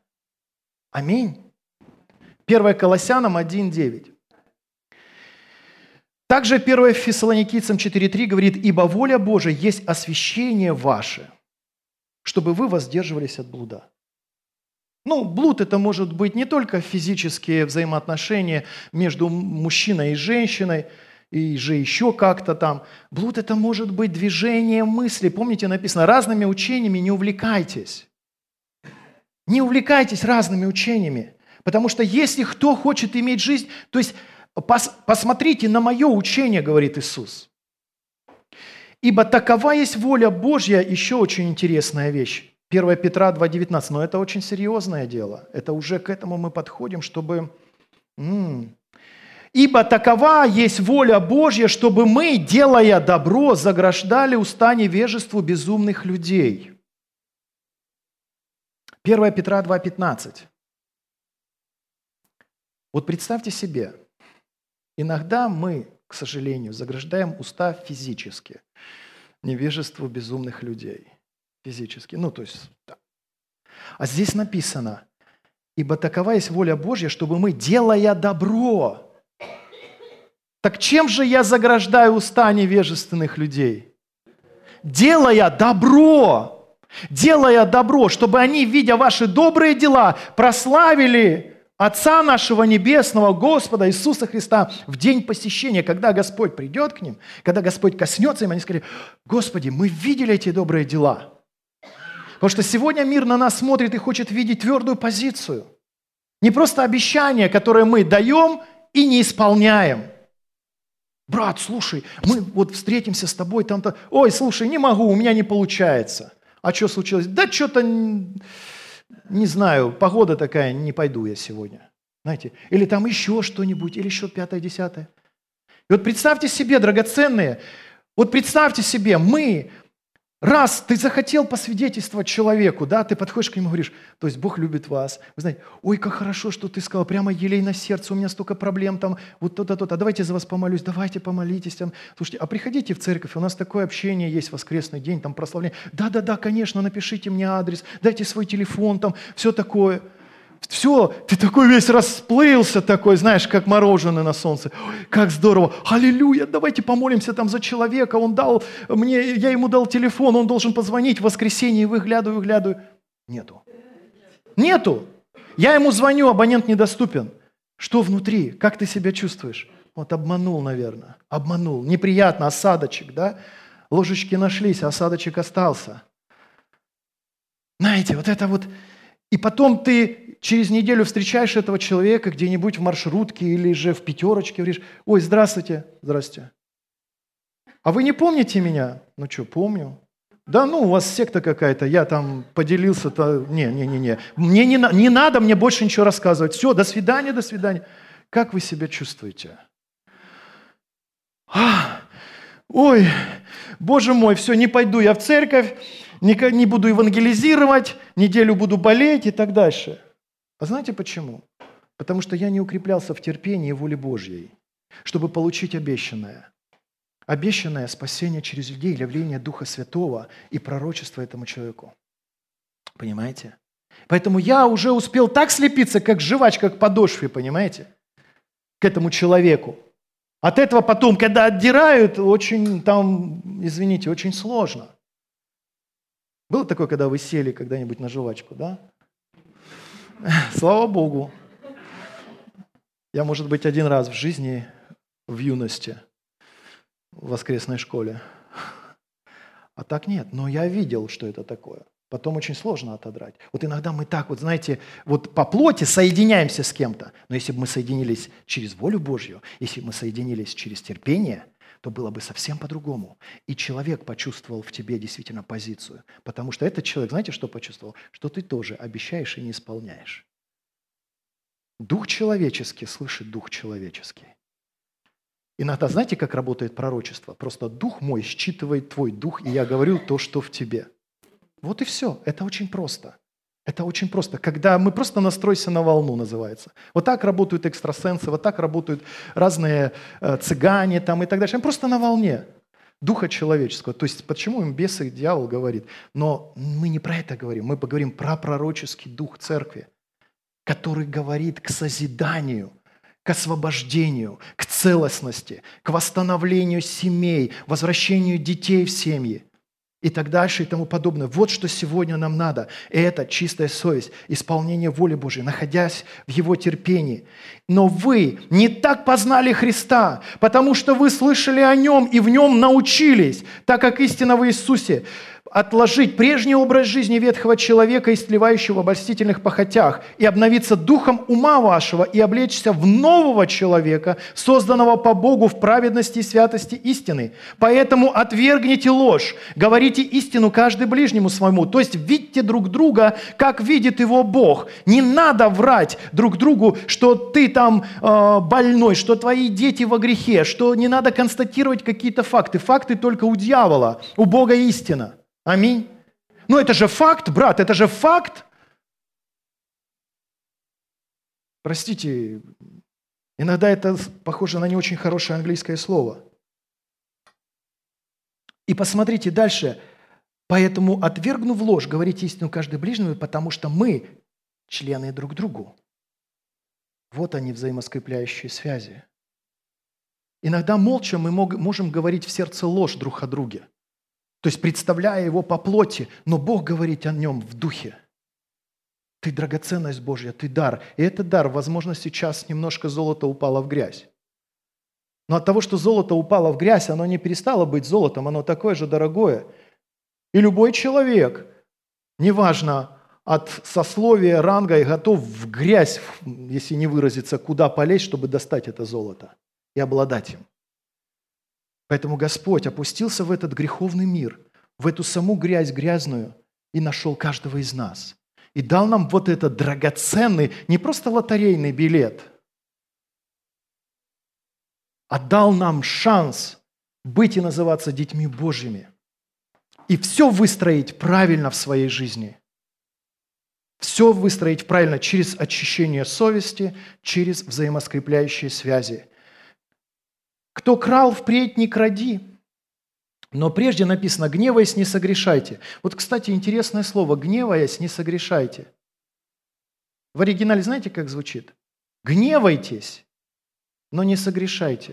[SPEAKER 2] Аминь. первое Колоссянам один девять. Также первое Фессалоникийцам четыре три говорит: «Ибо воля Божия есть освящение ваше, чтобы вы воздерживались от блуда». Ну, блуд – это может быть не только физические взаимоотношения между мужчиной и женщиной, и же еще как-то там. Блуд – это может быть движение мысли. Помните, написано: разными учениями не увлекайтесь. Не увлекайтесь разными учениями. Потому что если кто хочет иметь жизнь, то есть пос, посмотрите на мое учение, говорит Иисус. Ибо такова есть воля Божья, еще очень интересная вещь. первое Петра два девятнадцать, но это очень серьезное дело. Это уже к этому мы подходим, чтобы... М-м. «Ибо такова есть воля Божья, чтобы мы, делая добро, заграждали уста невежеству безумных людей». первое Петра два пятнадцать. Вот представьте себе, иногда мы, к сожалению, заграждаем уста физически невежеству безумных людей. Физически, ну то есть, да. А здесь написано: «Ибо такова есть воля Божья, чтобы мы, делая добро». Так чем же я заграждаю уста невежественных людей? Делая добро. Делая добро, чтобы они, видя ваши добрые дела, прославили Отца нашего Небесного, Господа Иисуса Христа в день посещения, когда Господь придет к ним, когда Господь коснется им, они сказали: «Господи, мы видели эти добрые дела». Потому что сегодня мир на нас смотрит и хочет видеть твердую позицию. Не просто обещания, которые мы даем и не исполняем. Брат, слушай, мы вот встретимся с тобой там-то. Ой, слушай, не могу, у меня не получается. А что случилось? Да что-то, не знаю, погода такая, не пойду я сегодня. Знаете, или там еще что-нибудь, или еще пятое, десятое. И вот представьте себе, драгоценные, вот представьте себе, мы... Раз ты захотел посвидетельствовать человеку, да, ты подходишь к нему и говоришь: то есть Бог любит вас. Вы знаете: ой, как хорошо, что ты сказал, прямо елей на сердце, у меня столько проблем там, вот то-то, то-то, а давайте за вас помолюсь, давайте помолитесь там. Слушайте, а приходите в церковь, у нас такое общение есть, воскресный день, там прославление. Да-да-да, конечно, напишите мне адрес, дайте свой телефон, там, все такое. Все, ты такой весь расплылся такой, знаешь, как мороженое на солнце. Ой, как здорово. Аллилуйя, давайте помолимся там за человека. Он дал мне, я ему дал телефон, он должен позвонить в воскресенье. Выглядываю, выглядываю. Нету. Нету. Я ему звоню, абонент недоступен. Что внутри? Как ты себя чувствуешь? Вот обманул, наверное. Обманул. Неприятно, осадочек, да? Ложечки нашлись, а осадочек остался. Знаете, вот это вот... И потом ты через неделю встречаешь этого человека где-нибудь в маршрутке или же в пятерочке, говоришь: ой, здравствуйте, здрасте. А вы не помните меня? Ну что, помню. Да ну, у вас секта какая-то, я там поделился-то... Не-не-не, мне не, на... не надо мне больше ничего рассказывать. Все, до свидания, до свидания. Как вы себя чувствуете? А, ой, Боже мой, все, не пойду я в церковь, не, не буду евангелизировать, неделю буду болеть и так дальше. А знаете почему? Потому что я не укреплялся в терпении и воле Божьей, чтобы получить обещанное. Обещанное спасение через людей, явление Духа Святого и пророчество этому человеку. Понимаете? Поэтому я уже успел так слепиться, как жвачка к подошве, понимаете? К этому человеку. От этого потом, когда отдирают, очень там, извините, очень сложно. Было такое, когда вы сели когда-нибудь на жвачку, да? Слава Богу. Я, может быть, один раз в жизни, в юности, в воскресной школе. А так нет. Но я видел, что это такое. Потом очень сложно отодрать. Вот иногда мы так вот, знаете, вот по плоти соединяемся с кем-то. Но если бы мы соединились через волю Божью, если бы мы соединились через терпение, то было бы совсем по-другому. И человек почувствовал в тебе действительно позицию. Потому что этот человек, знаете, что почувствовал? Что ты тоже обещаешь и не исполняешь. Дух человеческий слышит дух человеческий. Иногда знаете, как работает пророчество? Просто дух мой считывает твой дух, и я говорю то, что в тебе. Вот и все. Это очень просто. Это очень просто. Когда мы просто настройся на волну, называется. Вот так работают экстрасенсы, вот так работают разные э, цыгане там и так дальше. Они просто на волне духа человеческого. То есть почему им бесы и дьявол говорит? Но мы не про это говорим. Мы поговорим про пророческий дух церкви, который говорит к созиданию, к освобождению, к целостности, к восстановлению семей, возвращению детей в семьи и так дальше и тому подобное. Вот что сегодня нам надо. И это чистая совесть, исполнение воли Божьей, находясь в Его терпении. Но вы не так познали Христа, потому что вы слышали о Нем и в Нем научились, так как истина в Иисусе. Отложить прежний образ жизни ветхого человека, истлевающего в обольстительных похотях, и обновиться духом ума вашего, и облечься в нового человека, созданного по Богу в праведности и святости истины. Поэтому отвергните ложь, говорите истину каждый ближнему своему, то есть видите друг друга, как видит его Бог. Не надо врать друг другу, что ты там э, больной, что твои дети во грехе, что не надо констатировать какие-то факты. Факты только у дьявола, у Бога истина. Аминь. Ну это же факт, брат, это же факт. Простите, иногда это похоже на не очень хорошее английское слово. И посмотрите дальше. Поэтому, отвергнув ложь, говорите истину каждый ближнему, потому что мы члены друг другу. Вот они, взаимоскрепляющие связи. Иногда молча мы можем говорить в сердце ложь друг о друге. То есть, представляя его по плоти, но Бог говорит о нем в духе. Ты драгоценность Божья, ты дар. И этот дар, возможно, сейчас немножко золото упало в грязь. Но от того, что золото упало в грязь, оно не перестало быть золотом, оно такое же дорогое. И любой человек, неважно от сословия, ранга, и готов в грязь, если не выразиться, куда полезть, чтобы достать это золото и обладать им. Поэтому Господь опустился в этот греховный мир, в эту саму грязь грязную и нашел каждого из нас. И дал нам вот этот драгоценный, не просто лотерейный билет, а дал нам шанс быть и называться детьми Божьими. И все выстроить правильно в своей жизни. Все выстроить правильно через очищение совести, через взаимоскрепляющие связи. Кто крал, впредь не кради. Но прежде написано, гневаясь, не согрешайте. Вот, кстати, интересное слово, гневаясь, не согрешайте. В оригинале знаете, как звучит? Гневайтесь, но не согрешайте.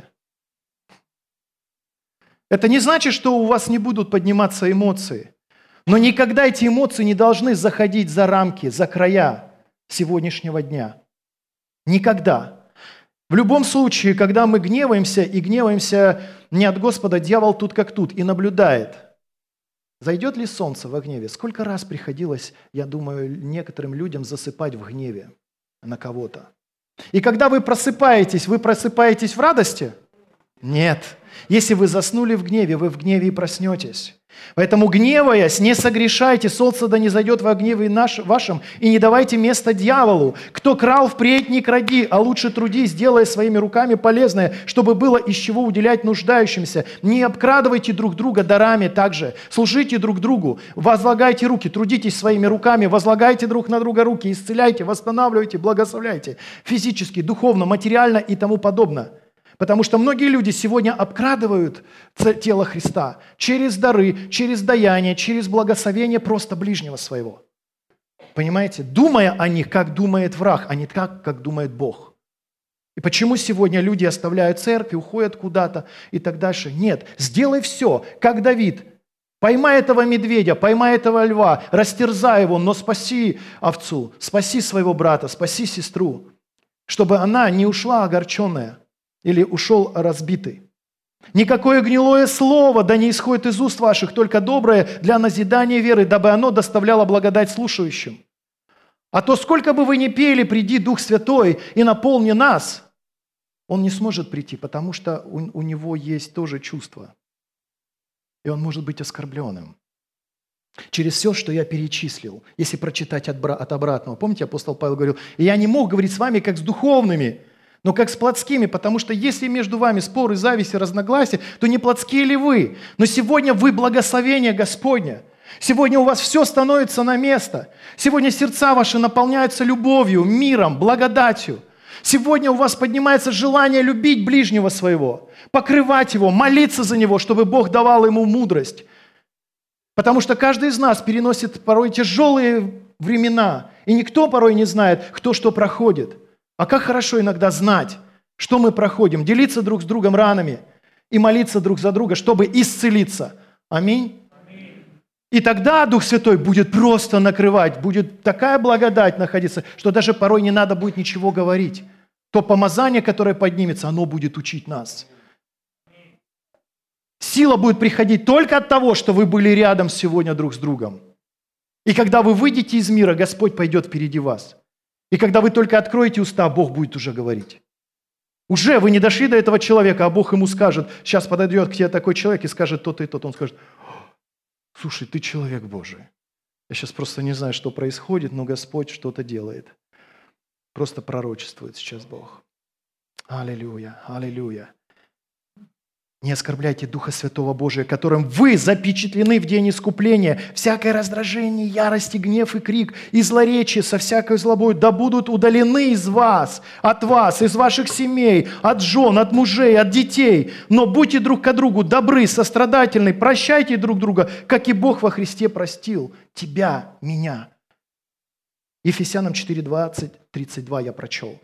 [SPEAKER 2] Это не значит, что у вас не будут подниматься эмоции. Но никогда эти эмоции не должны заходить за рамки, за края сегодняшнего дня. Никогда. В любом случае, когда мы гневаемся, и гневаемся не от Господа, дьявол тут как тут и наблюдает. Зайдет ли солнце во гневе? Сколько раз приходилось, я думаю, некоторым людям засыпать в гневе на кого-то. И когда вы просыпаетесь, вы просыпаетесь в радости? Нет. Если вы заснули в гневе, вы в гневе и проснетесь. Поэтому, гневаясь, не согрешайте, солнце да не зайдет во гневе наш, вашем, и не давайте место дьяволу. Кто крал, впредь не кради, а лучше трудись, делая своими руками полезное, чтобы было из чего уделять нуждающимся. Не обкрадывайте друг друга дарами также, служите друг другу, возлагайте руки, трудитесь своими руками, возлагайте друг на друга руки, исцеляйте, восстанавливайте, благословляйте физически, духовно, материально и тому подобное. Потому что многие люди сегодня обкрадывают тело Христа через дары, через даяние, через благословение просто ближнего своего. Понимаете? Думая о них, как думает враг, а не так, как думает Бог. И почему сегодня люди оставляют церковь, уходят куда-то и так дальше? Нет, сделай все, как Давид. Поймай этого медведя, поймай этого льва, растерзай его, но спаси овцу, спаси своего брата, спаси сестру, чтобы она не ушла огорченная. Или ушел разбитый. Никакое гнилое слово да не исходит из уст ваших, только доброе для назидания веры, дабы оно доставляло благодать слушающим. А то сколько бы вы ни пели, приди Дух Святой и наполни нас, он не сможет прийти, потому что у, у него есть тоже чувство. И он может быть оскорбленным. Через все, что я перечислил, если прочитать от, от обратного. Помните, апостол Павел говорил, я не мог говорить с вами, как с духовными, но как с плотскими, потому что если между вами споры, зависть и разногласия, то не плотские ли вы? Но сегодня вы благословение Господне. Сегодня у вас все становится на место. Сегодня сердца ваши наполняются любовью, миром, благодатью. Сегодня у вас поднимается желание любить ближнего своего, покрывать его, молиться за него, чтобы Бог давал ему мудрость. Потому что каждый из нас переносит порой тяжелые времена, и никто порой не знает, кто что проходит. А как хорошо иногда знать, Что мы проходим? Делиться друг с другом ранами и молиться друг за друга, чтобы исцелиться. Аминь. И тогда Дух Святой будет просто накрывать, будет такая благодать находиться, что даже порой не надо будет ничего говорить. То помазание, которое поднимется, оно будет учить нас. Сила будет приходить только от того, что вы были рядом сегодня друг с другом. И когда вы выйдете из мира, Господь пойдет впереди вас. И когда вы только откроете уста, Бог будет уже говорить. Уже вы не дошли до этого человека, а Бог ему скажет, сейчас подойдет к тебе такой человек и скажет то-то и то-то. Он скажет: слушай, ты человек Божий. Я сейчас просто не знаю, что происходит, но Господь что-то делает. Просто пророчествует сейчас Бог. Аллилуйя, аллилуйя. Не оскорбляйте Духа Святого Божия, которым вы запечатлены в день искупления. Всякое раздражение, ярость, и гнев, и крик, и злоречие со всякой злобой да будут удалены из вас, от вас, из ваших семей, от жен, от мужей, от детей. Но будьте друг к другу добры, сострадательны, прощайте друг друга, как и Бог во Христе простил тебя, меня. Ефесянам четыре, двадцать, тридцать два я прочел.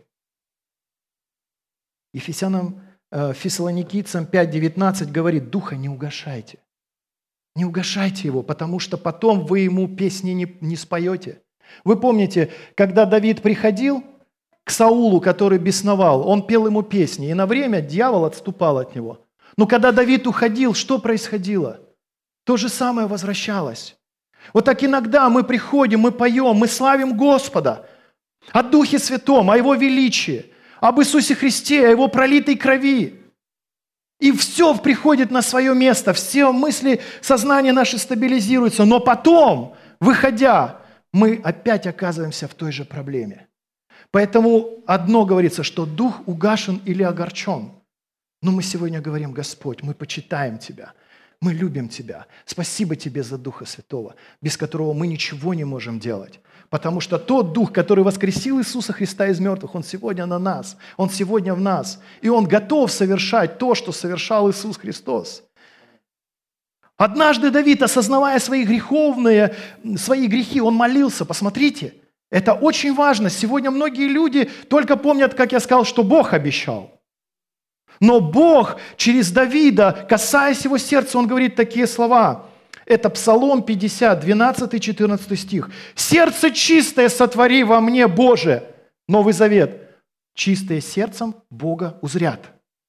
[SPEAKER 2] Ефесянам Фессалоникийцам пять девятнадцать говорит: духа не угашайте. Не угашайте его, потому что потом вы ему песни не, не споете. Вы помните, когда Давид приходил к Саулу, который бесновал, он пел ему песни, и на время дьявол отступал от него. Но когда Давид уходил, что происходило? То же самое возвращалось. Вот так иногда мы приходим, мы поем, мы славим Господа о Духе Святом, о Его величии, об Иисусе Христе, о Его пролитой крови. И все приходит на свое место, все мысли, сознание наше стабилизируется. Но потом, выходя, мы опять оказываемся в той же проблеме. Поэтому одно говорится, что дух угашен или огорчен. Но мы сегодня говорим: Господь, мы почитаем Тебя, мы любим Тебя. Спасибо Тебе за Духа Святого, без которого мы ничего не можем делать. Потому что тот Дух, который воскресил Иисуса Христа из мертвых, Он сегодня на нас, Он сегодня в нас. И Он готов совершать то, что совершал Иисус Христос. Однажды Давид, осознавая свои греховные, свои грехи, он молился. Посмотрите, это очень важно. Сегодня многие люди только помнят, как я сказал, что Бог обещал. Но Бог через Давида, касаясь его сердца, Он говорит такие слова. Это Псалом пятьдесят, двенадцатый-четырнадцатый стих. «Сердце чистое сотвори во мне, Боже». Новый Завет. «Чистое сердцем Бога узрят».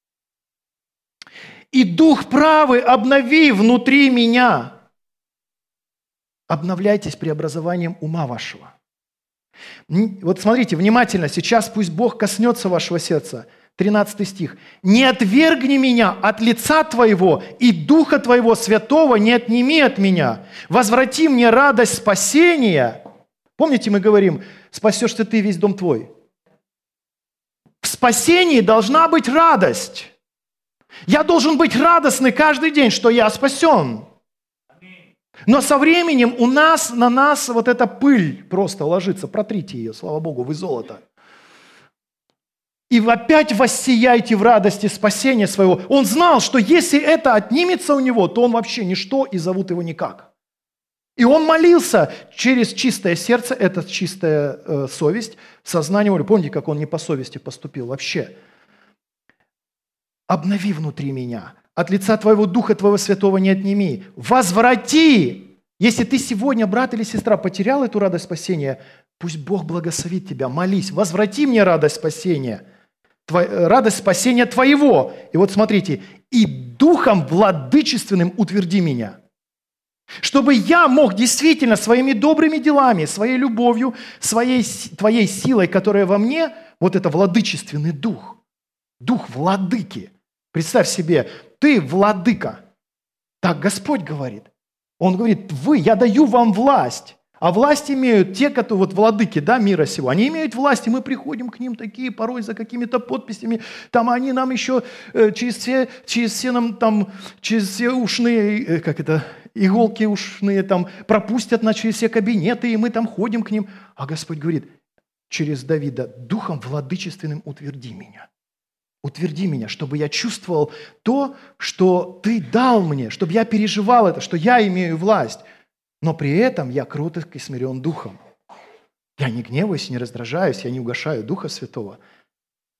[SPEAKER 2] «И дух правый обнови внутри меня». Обновляйтесь преобразованием ума вашего. Вот смотрите, внимательно, сейчас пусть Бог коснется вашего сердца. тринадцатый стих. «Не отвергни меня от лица Твоего, и Духа Твоего Святого не отними от меня. Возврати мне радость спасения». Помните, мы говорим: спасешься ты, весь дом твой. В спасении должна быть радость. Я должен быть радостный каждый день, что я спасен. Но со временем у нас, на нас вот эта пыль просто ложится. Протрите ее, слава Богу, вы золото. И опять воссияйте в радости спасения своего. Он знал, что если это отнимется у него, то он вообще ничто, и зовут его никак. И он молился через чистое сердце, это чистая э, совесть, сознание воли. Помните, как он не по совести поступил вообще? «Обнови внутри меня, от лица Твоего Духа Твоего Святого не отними. Возврати». Если ты сегодня, брат или сестра, потерял эту радость спасения, пусть Бог благословит тебя, молись. Возврати мне радость спасения. Радость спасения Твоего. И вот смотрите, и духом владычественным утверди меня. Чтобы я мог действительно своими добрыми делами, своей любовью, своей, Твоей силой, которая во мне, вот это владычественный дух, дух владыки. Представь себе, ты владыка. Так Господь говорит. Он говорит: вы, я даю вам власть. А власть имеют те, которые, вот владыки, да, мира сего, они имеют власть, и мы приходим к ним такие порой за какими-то подписями, там они нам еще э, через все, через все нам там, через все ушные, э, как это, иголки ушные там пропустят нас через все кабинеты, и мы там ходим к ним. А Господь говорит через Давида: духом владычественным утверди меня. Утверди меня, чтобы я чувствовал то, что Ты дал мне, чтобы я переживал это, что я имею власть. Но при этом я кроток и смирен духом. Я не гневаюсь, не раздражаюсь, я не угашаю Духа Святого.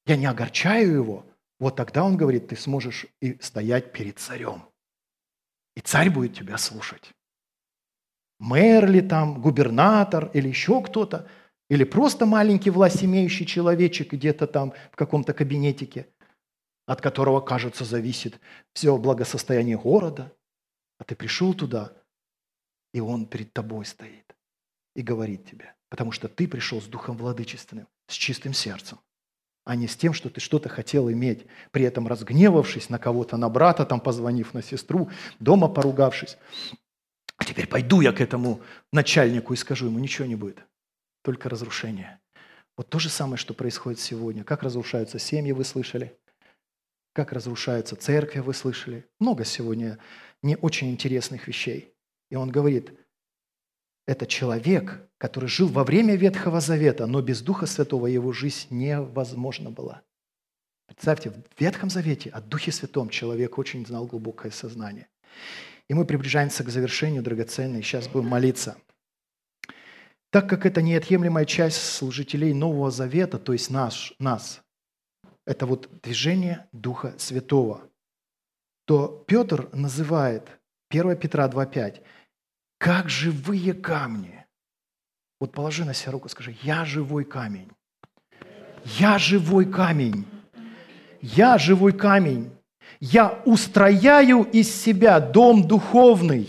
[SPEAKER 2] я не огорчаю его, вот тогда он говорит, ты сможешь и стоять перед царем. И царь будет тебя слушать. Мэр ли там, губернатор или еще кто-то, или просто маленький властимеющий человечек где-то там в каком-то кабинетике, от которого, кажется, зависит все благосостояние города. А ты пришел туда, и он перед тобой стоит и говорит тебе, потому что ты пришел с Духом Владычественным, с чистым сердцем, а не с тем, что ты что-то хотел иметь, при этом разгневавшись на кого-то, на брата, там позвонив, на сестру, дома поругавшись. А теперь пойду я к этому начальнику и скажу ему, ничего не будет, только разрушение. Вот то же самое, что происходит сегодня. Как разрушаются семьи, вы слышали? Как разрушаются церкви, вы слышали? Много сегодня не очень интересных вещей. И он говорит, это человек, который жил во время Ветхого Завета, но без Духа Святого его жизнь невозможна была. Представьте, в Ветхом Завете о Духе Святом человек очень знал глубокое сознание. И мы приближаемся к завершению, драгоценной. Сейчас будем молиться. Так как это неотъемлемая часть служителей Нового Завета, то есть наш, нас, это вот движение Духа Святого, то Петр называет первое Петра два пять как живые камни. Вот положи на себя руку, скажи, я живой камень. Я живой камень. Я живой камень. Я устрояю из себя дом духовный,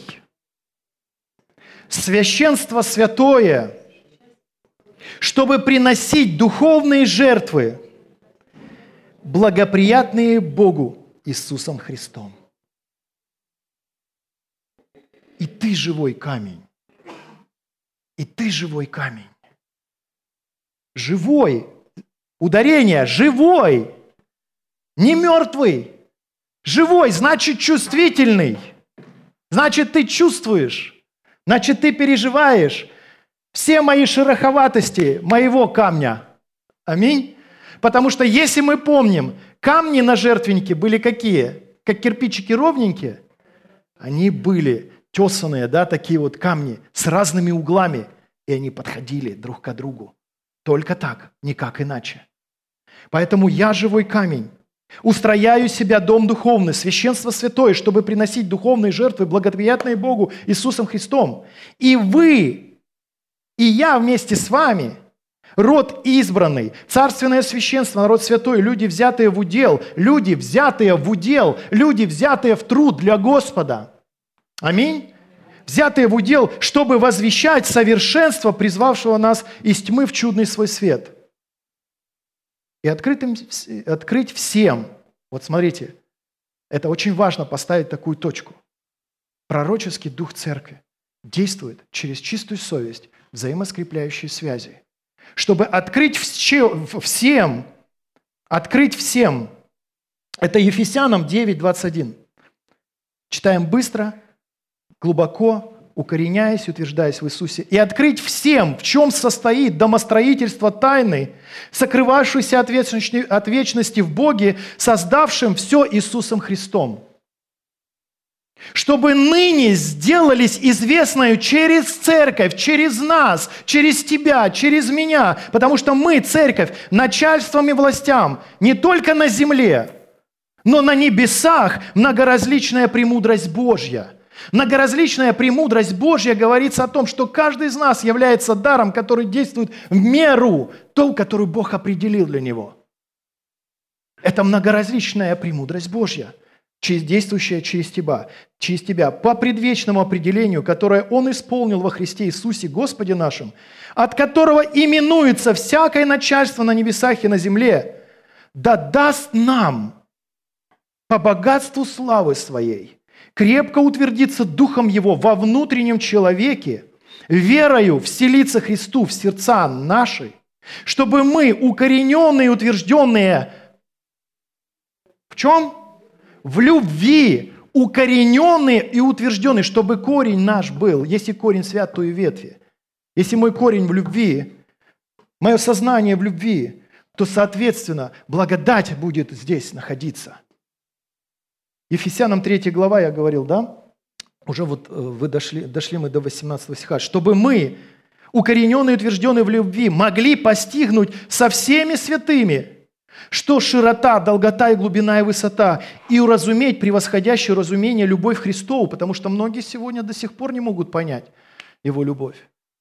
[SPEAKER 2] священство святое, чтобы приносить духовные жертвы, благоприятные Богу Иисусом Христом. И ты живой камень. И ты живой камень. Живой. Ударение. Живой. Не мертвый. Живой, значит чувствительный. Значит, ты чувствуешь. Значит, ты переживаешь все мои шероховатости моего камня. Аминь. Потому что если мы помним, камни на жертвеннике были какие? Как кирпичики ровненькие? Они были тесанные, да, такие вот камни с разными углами. И они подходили друг к другу. Только так, никак иначе. Поэтому я живой камень. Устрояю себя дом духовный, священство святое, чтобы приносить духовные жертвы, благоприятные Богу Иисусом Христом. И вы, и я вместе с вами, род избранный, царственное священство, народ святой, люди, взятые в удел, люди, взятые в удел, люди, взятые в труд для Господа. Аминь. Взятые в удел, чтобы возвещать совершенство, призвавшего нас из тьмы в чудный свой свет. И открытым, открыть всем, вот смотрите, это очень важно поставить такую точку. Пророческий дух церкви действует через чистую совесть, взаимоскрепляющие связи, чтобы открыть всем, открыть всем. Это Ефесянам девять двадцать один. Читаем быстро, глубоко, укореняясь, утверждаясь в Иисусе, и открыть всем, в чем состоит домостроительство тайны, сокрывавшейся от вечности, от вечности в Боге, создавшим все Иисусом Христом. Чтобы ныне сделались известною через церковь, через нас, через тебя, через меня, потому что мы, церковь, начальством и властям, не только на земле, но на небесах многоразличная премудрость Божья. Многоразличная премудрость Божья говорится о том, что каждый из нас является даром, который действует в меру, ту, которую Бог определил для него. Это многоразличная премудрость Божья, действующая через тебя, через тебя по предвечному определению, которое Он исполнил во Христе Иисусе, Господе нашим, от которого именуется всякое начальство на небесах и на земле, да даст нам по богатству славы Своей крепко утвердиться Духом Его во внутреннем человеке, верою вселиться Христу в сердца наши, чтобы мы, укорененные и утвержденные, в чем? В любви, укорененные и утвержденные, чтобы корень наш был, если корень свят, то и ветви. Если мой корень в любви, мое сознание в любви, то, соответственно, благодать будет здесь находиться. Ефесянам третья глава, я говорил, да? Уже вот вы дошли, дошли мы до восемнадцатого стиха. Чтобы мы, укорененные и утвержденные в любви, могли постигнуть со всеми святыми Что широта, долгота и глубина и высота, и уразуметь превосходящее разумение любовь Христову, потому что многие сегодня до сих пор не могут понять Его любовь.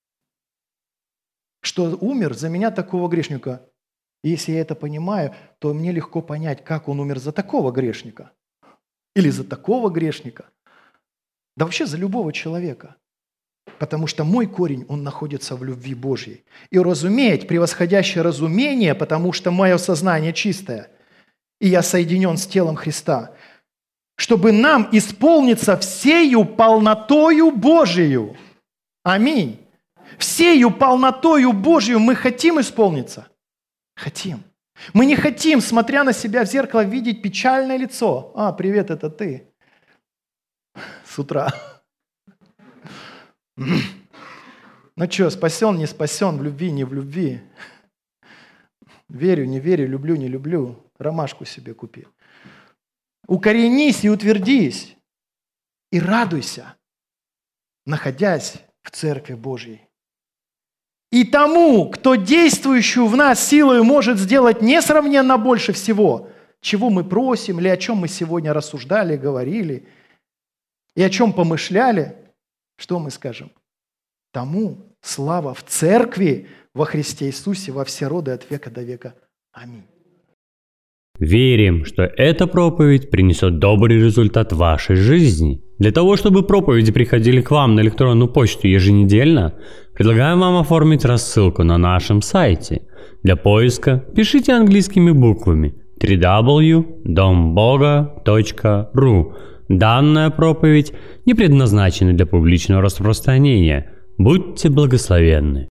[SPEAKER 2] Что умер за меня такого грешника. И если я это понимаю, то мне легко понять, как Он умер за такого грешника. Или за такого грешника. Да вообще за любого человека. Потому что мой корень, он находится в любви Божьей. И разуметь превосходящее разумение, потому что мое сознание чистое, и я соединен с телом Христа, чтобы нам исполниться всею полнотою Божию. Аминь. Всею полнотою Божию мы хотим исполниться? Хотим. Мы не хотим, смотря на себя в зеркало, видеть печальное лицо. А, привет, это ты. С утра. Ну что, спасен, не спасен, в любви, не в любви. Верю, не верю, люблю, не люблю. Ромашку себе купи. Укоренись и утвердись. И радуйся, находясь в Церкви Божьей. И тому, кто действующую в нас силою может сделать несравненно больше всего, чего мы просим, или о чем мы сегодня рассуждали, говорили, и о чем помышляли, что мы скажем? Тому слава в Церкви во Христе Иисусе во все роды от века до века. Аминь.
[SPEAKER 1] Верим, что эта проповедь принесет добрый результат в вашей жизни. Для того, чтобы проповеди приходили к вам на электронную почту еженедельно, предлагаем вам оформить рассылку на нашем сайте. Для поиска пишите английскими буквами дабл ю дабл ю дабл ю точка дом бога точка ру. Данная проповедь не предназначена для публичного распространения. Будьте благословенны.